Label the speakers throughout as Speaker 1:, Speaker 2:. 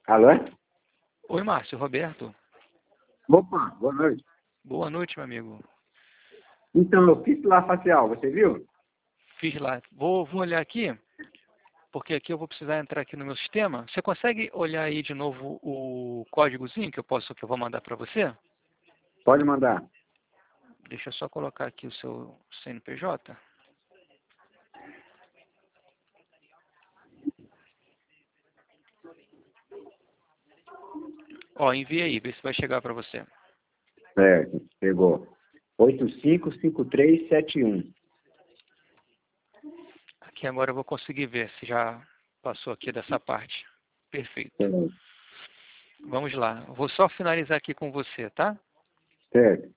Speaker 1: Alô?
Speaker 2: Oi, Márcio, Roberto.
Speaker 1: Opa, boa noite.
Speaker 2: Boa noite, meu amigo.
Speaker 1: Então, eu fiz lá facial, você viu?
Speaker 2: Fiz lá. Vou olhar aqui, porque aqui eu vou precisar entrar aqui no meu sistema. Você consegue olhar aí de novo o códigozinho que eu vou mandar para você?
Speaker 1: Pode mandar.
Speaker 2: Deixa eu só colocar aqui o seu CNPJ. Ó, envia aí, vê se vai chegar para você.
Speaker 1: Certo, pegou. 855371.
Speaker 2: Aqui agora eu vou conseguir ver se já passou aqui dessa parte. Perfeito.
Speaker 1: Certo.
Speaker 2: Vamos lá. Vou só finalizar aqui com você, tá?
Speaker 1: Certo.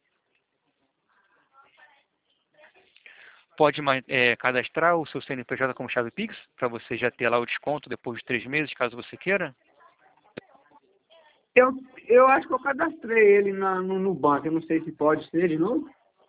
Speaker 2: Pode cadastrar o seu CNPJ como chave Pix, para você já ter lá o desconto depois de 3 meses, caso você queira.
Speaker 1: Eu, eu acho que eu cadastrei ele no banco. Eu não sei se pode ser de novo.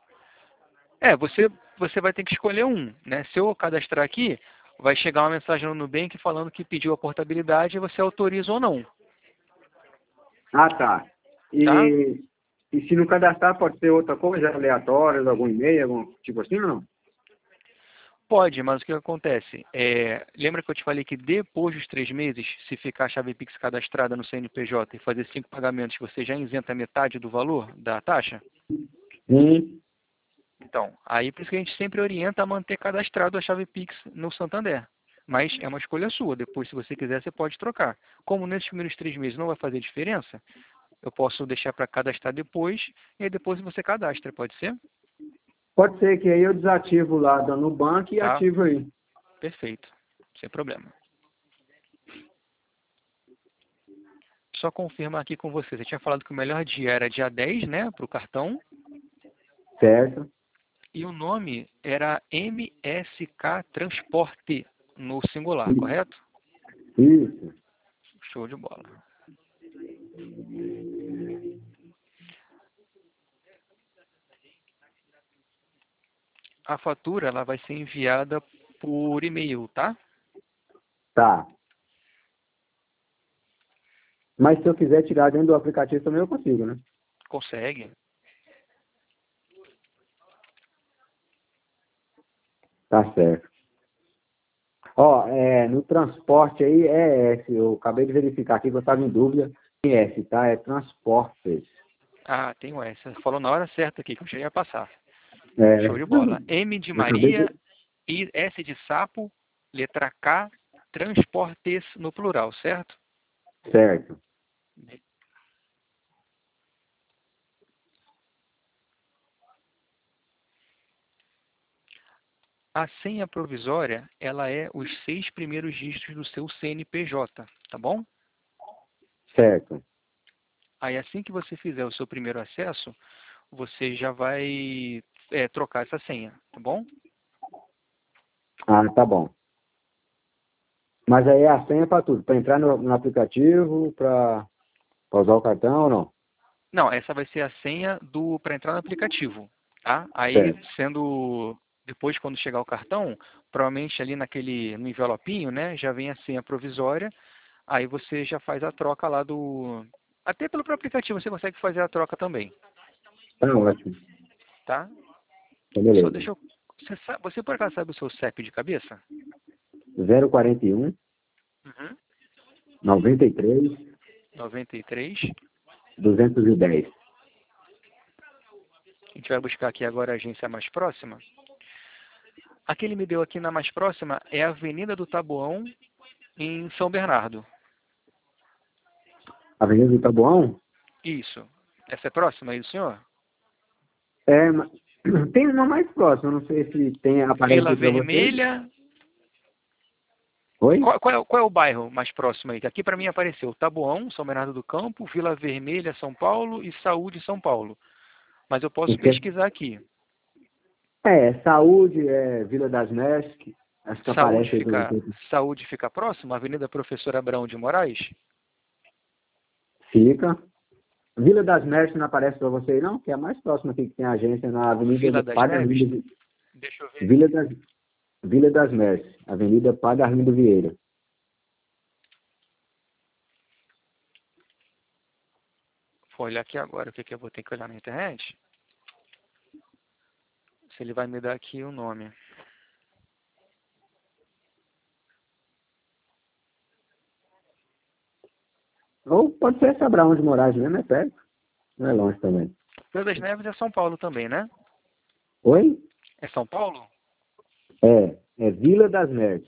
Speaker 2: Você vai ter que escolher um, né? Se eu cadastrar aqui, vai chegar uma mensagem no Nubank falando que pediu a portabilidade e você autoriza ou não,
Speaker 1: Ah, tá.
Speaker 2: tá?
Speaker 1: E se não cadastrar, pode ser outra coisa, aleatória, algum e-mail, algum tipo assim, ou não?
Speaker 2: Pode, mas o que acontece? Lembra que eu te falei que depois dos 3 meses, se ficar a chave Pix cadastrada no CNPJ e fazer 5 pagamentos, você já isenta metade do valor da taxa?
Speaker 1: Sim.
Speaker 2: Então, aí por isso que a gente sempre orienta a manter cadastrado a chave Pix no Santander. Mas é uma escolha sua. Depois, se você quiser, você pode trocar. Como nesses primeiros 3 meses não vai fazer diferença, eu posso deixar para cadastrar depois e aí depois você cadastra, pode ser?
Speaker 1: Pode ser que aí eu desativo lá no banco e
Speaker 2: Tá?
Speaker 1: ativo aí.
Speaker 2: Perfeito. Sem problema. Só confirmar aqui com você. Você tinha falado que o melhor dia era dia 10, né? Para o cartão.
Speaker 1: Certo?
Speaker 2: E o nome era MSK Transporte no singular, correto?
Speaker 1: Isso.
Speaker 2: Show de bola. A fatura ela vai ser enviada por e-mail, tá?
Speaker 1: Tá. Mas se eu quiser tirar dentro do aplicativo também eu consigo, né?
Speaker 2: Consegue.
Speaker 1: Tá certo. Ó, no transporte aí é S. Eu acabei de verificar aqui que eu estava em dúvida. É S, tá? É transportes.
Speaker 2: Ah, tem o S. Você falou na hora certa aqui, que eu já ia passar. Show
Speaker 1: É,
Speaker 2: de bola. M de
Speaker 1: eu acabei
Speaker 2: Maria,
Speaker 1: de...
Speaker 2: I, S de sapo, letra K, transportes no plural, certo?
Speaker 1: Certo.
Speaker 2: A senha provisória, ela é os 6 primeiros dígitos do seu CNPJ, tá bom?
Speaker 1: Certo.
Speaker 2: Aí assim que você fizer o seu primeiro acesso, você já vai trocar essa senha, tá bom?
Speaker 1: Ah, tá bom. Mas aí a senha é para tudo. Para entrar no aplicativo, para usar o cartão ou não?
Speaker 2: Não, essa vai ser a senha para entrar no aplicativo, tá? Aí,
Speaker 1: Certo.
Speaker 2: depois quando chegar o cartão, provavelmente ali no envelopinho, né, já vem a senha provisória, aí você já faz a troca lá até pelo próprio aplicativo você consegue fazer a troca também,
Speaker 1: Tá ótimo.
Speaker 2: tá?
Speaker 1: Então,
Speaker 2: Só
Speaker 1: beleza.
Speaker 2: deixa eu, você por acaso sabe o seu CEP de cabeça?
Speaker 1: 041
Speaker 2: Uhum.
Speaker 1: 93
Speaker 2: 93.
Speaker 1: 210.
Speaker 2: A gente vai buscar aqui agora a agência mais próxima. A que ele me deu aqui na mais próxima é a Avenida do Taboão, em São Bernardo.
Speaker 1: Avenida do Taboão?
Speaker 2: Isso. Essa é próxima aí do senhor?
Speaker 1: Tem uma mais próxima, não sei se tem, aparece
Speaker 2: Vila
Speaker 1: aí para vocês.
Speaker 2: Vermelha.
Speaker 1: Oi?
Speaker 2: Qual é o bairro mais próximo aí? Aqui para mim apareceu Taboão, São Bernardo do Campo, Vila Vermelha, São Paulo e Saúde, São Paulo. Mas eu posso pesquisar aqui.
Speaker 1: Saúde, Vila das Merses, acho que
Speaker 2: Saúde
Speaker 1: aparece aí para
Speaker 2: fica,
Speaker 1: vocês.
Speaker 2: Saúde fica próximo? Avenida Professor Abrão de Moraes?
Speaker 1: Fica. Vila das Merses não aparece para vocês, não? Que é a mais próxima aqui que tem agência na
Speaker 2: Vila das
Speaker 1: Padre
Speaker 2: Neves?
Speaker 1: Arlindo,
Speaker 2: Deixa eu ver
Speaker 1: Vila
Speaker 2: aqui.
Speaker 1: das, Vila das Merses, Avenida Padre Arlindo Vieira.
Speaker 2: for olhar aqui agora, o que que eu vou ter que olhar na internet? Se ele vai me dar aqui o nome.
Speaker 1: Ou pode ser esse Abraão de Moraes mesmo, é perto. Não é longe também.
Speaker 2: Rio das Neves é São Paulo também, né?
Speaker 1: Oi?
Speaker 2: É São Paulo?
Speaker 1: É Vila das Mertes.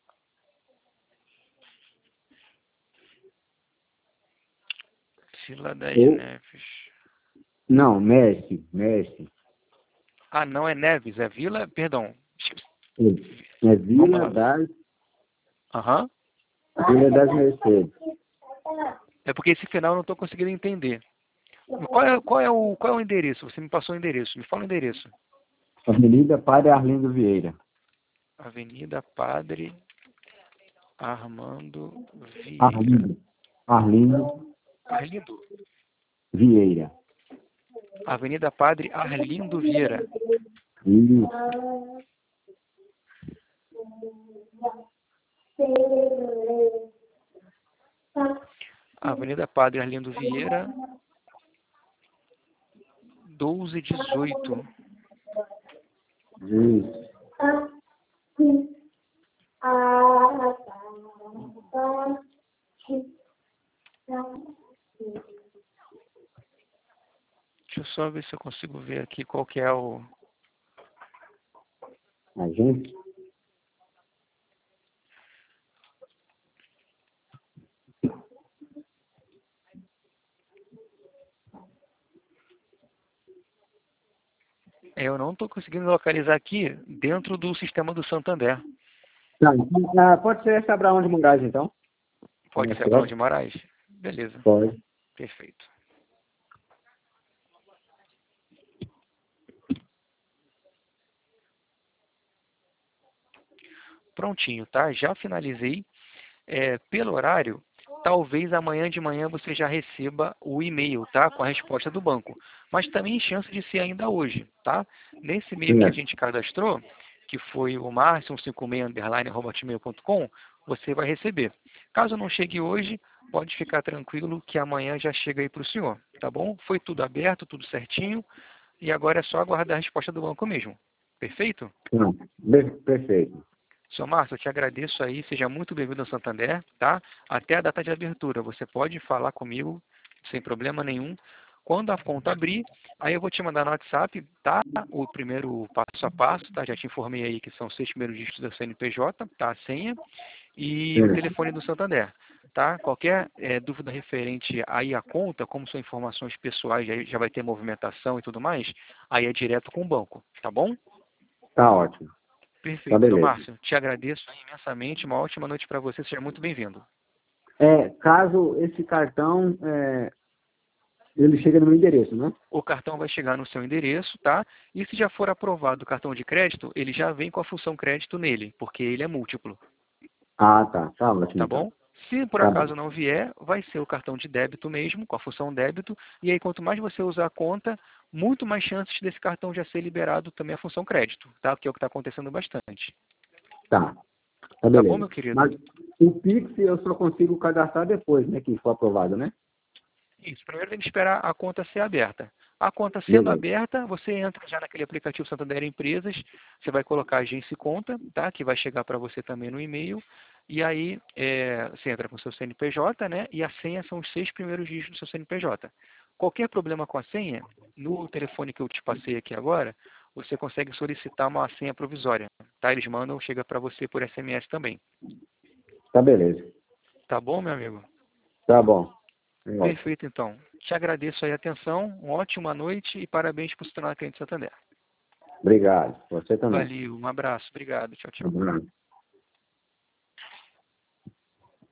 Speaker 2: Vila das
Speaker 1: Ou,
Speaker 2: Neves.
Speaker 1: não, Merce.
Speaker 2: Ah, não é Neves, é Vila, perdão.
Speaker 1: É
Speaker 2: Vamos
Speaker 1: Vila
Speaker 2: lá. Aham.
Speaker 1: das Mercedes.
Speaker 2: É porque esse final eu não estou conseguindo entender. Qual é o endereço? Você me passou o endereço. Me fala o endereço.
Speaker 1: Avenida Padre Arlindo Vieira.
Speaker 2: Avenida Padre Armando Vieira.
Speaker 1: Arlindo
Speaker 2: Arlindo.
Speaker 1: Vieira.
Speaker 2: Avenida Padre Arlindo Vieira.
Speaker 1: Isso.
Speaker 2: Avenida Padre Arlindo Vieira, 1218.
Speaker 1: Isso.
Speaker 2: Deixa eu só ver se eu consigo ver aqui qual que é o...
Speaker 1: A gente?
Speaker 2: Eu não estou conseguindo localizar aqui dentro do sistema do Santander.
Speaker 1: Tá, então, pode ser esse Abraão de Moraes, então?
Speaker 2: Pode ser Abraão de Moraes? Beleza.
Speaker 1: Pode.
Speaker 2: Perfeito. Prontinho, tá? Já finalizei. Pelo horário, talvez amanhã de manhã você já receba o e-mail, tá? Com a resposta do banco. Mas também chance de ser ainda hoje, tá? Nesse e-mail que a gente cadastrou, que foi o marcio156_@gmail.com, você vai receber. Caso não chegue hoje, pode ficar tranquilo que amanhã já chega aí para o senhor, tá bom? Foi tudo aberto, tudo certinho, e agora é só aguardar a resposta do banco mesmo. Perfeito?
Speaker 1: Não, perfeito.
Speaker 2: Senhor Márcio, eu te agradeço aí, seja muito bem-vindo ao Santander, tá? Até a data de abertura, você pode falar comigo sem problema nenhum. Quando a conta abrir, aí eu vou te mandar no WhatsApp, tá? O primeiro passo a passo, tá? Já te informei aí que são 6 primeiros dígitos da CNPJ, tá? A senha e o telefone do Santander, tá? Qualquer dúvida referente aí à conta, como são informações pessoais, já vai ter movimentação e tudo mais, aí é direto com o banco, tá bom?
Speaker 1: Tá ótimo. Tá
Speaker 2: Perfeito. Então,
Speaker 1: beleza.
Speaker 2: Márcio, te agradeço imensamente. Uma ótima noite para você. Seja muito bem-vindo.
Speaker 1: Caso esse cartão, ele chega no meu endereço, né?
Speaker 2: O cartão vai chegar no seu endereço, tá? E se já for aprovado o cartão de crédito, ele já vem com a função crédito nele, porque ele é múltiplo,
Speaker 1: Ah, tá. Tá ótimo,
Speaker 2: tá
Speaker 1: então.
Speaker 2: bom? Se por
Speaker 1: Tá bom.
Speaker 2: acaso não vier, vai ser o cartão de débito mesmo, com a função débito. E aí, quanto mais você usar a conta, muito mais chances desse cartão já ser liberado também a função crédito, tá? Que é o que está acontecendo bastante.
Speaker 1: Tá. Tá
Speaker 2: Tá bom,
Speaker 1: beleza.
Speaker 2: meu querido?
Speaker 1: Mas o Pix eu só consigo cadastrar depois, né? Que for aprovado, né?
Speaker 2: Isso, primeiro tem que esperar a conta ser aberta. A conta sendo
Speaker 1: Beleza.
Speaker 2: aberta, você entra já naquele aplicativo Santander Empresas, você vai colocar agência e conta, tá? Que vai chegar para você também no e-mail. E aí você entra com o seu CNPJ, né? E a senha são os 6 primeiros dígitos do seu CNPJ. Qualquer problema com a senha, no telefone que eu te passei aqui agora, você consegue solicitar uma senha provisória, tá? Eles mandam, chega para você por SMS também.
Speaker 1: Tá beleza.
Speaker 2: Tá bom, meu amigo?
Speaker 1: Tá bom. Ótimo.
Speaker 2: Perfeito, então. Te agradeço aí a atenção, uma ótima noite e parabéns por se tornar cliente Santander.
Speaker 1: Obrigado. Você também.
Speaker 2: Valeu, um abraço, obrigado, tchau,
Speaker 1: Um
Speaker 2: tchau.
Speaker 1: abraço.